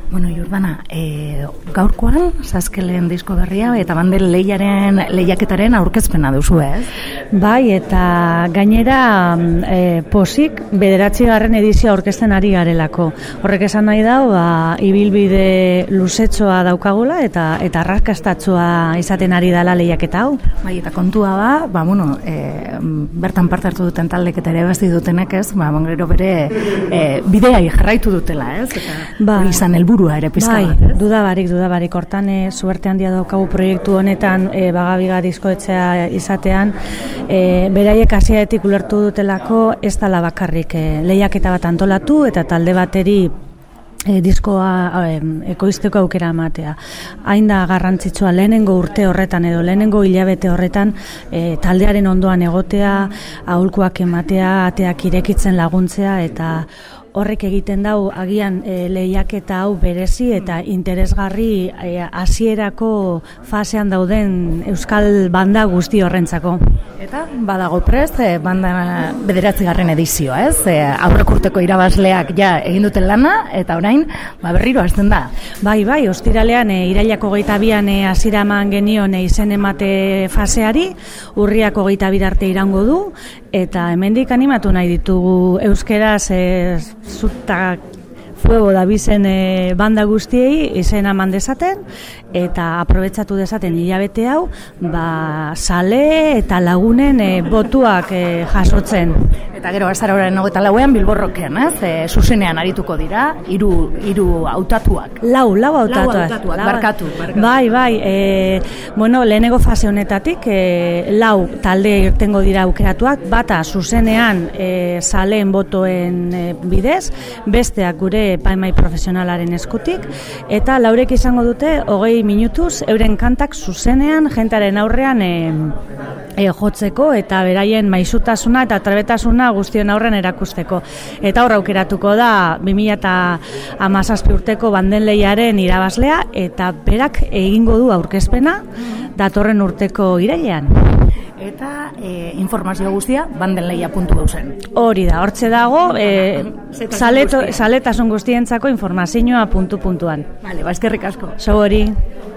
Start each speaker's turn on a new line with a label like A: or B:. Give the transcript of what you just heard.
A: Bueno, Jordana, gaurkoan, Saskelen disko berria, eta Bandel lehiaketaren aurkezpena duzu, ez?
B: Bai, eta gainera posik 9. edizioa aurkezten ari garelako. Horrek esan nahi dau, ibilbide luzetxoa daukagula eta arrakastatsua izaten ari dela lehiaketa hau.
A: Bai, eta kontua bertan parte hartu duten taldek eta ere basti dutenek, ez? Gero bere bideai jarraitu dutela, ez? Eta hori izan helburua ere pizka bat, ez?
B: Dudabarik. Hortan suerte handia daukagu proiektu honetan Bagabiga diskoetxea izatean, beraiek hasieratik ulertu dutelako ez dela bakarrik lehiaketa bat antolatu eta talde bateri diskoa ekoizteko aukera ematea. Hain da garrantzitsua lehenengo urte horretan edo lehenengo hilabete horretan taldearen ondoan egotea, aholkuak ematea, ateak irekitzen laguntzea eta horrek egiten dau agian lehiaketa hau berezi eta interesgarri hasierako fasean dauden euskal banda guzti horrentzako.
A: Eta badago prest banda 9. edizioa, ez? Aurrek urteko irabazleak ja egin duten lana eta orain berriro hasten da.
B: Bai, ostiralean irailak 22an hasiera eman genion izen emate faseari, urriak 22 arte iraungo du eta hemendik animatu nahi ditugu euskeraz zutak fuego dabizen banda guztiei izena eman dezaten eta aprobetxatu dezaten hilabete hau sale eta lagunen botuak jasotzen.
A: Eta gero azaroaren 24an Bilborrokean, ez? Zuzenean arituko dira, hiru hautatuak.
B: Lau hautatuak.
A: Barkatu.
B: Bai. Bueno, lehenengo fase honetatik, lau talde irtengo dira aukeratuak, bata zuzenean saleen botoen bidez, besteak gure epaimai profesionalaren eskutik, eta laurek izango dute 20 minutuz euren kantak zuzenean jentaren aurrean jotzeko eta beraien maisutasuna eta trebetasuna guztion aurren erakusteko. Eta hor aukeratuko da 2017 urteko Bandenleiaren irabazlea eta berak egingo du aurkezpena datorren urteko irailean.
A: Eta informazio guztia bandenleia.eusen.
B: Hori da, hortze dago zaletasun guztientzako informazioa puntuan.
A: Vale, eskerrik asko.
B: Zo hori.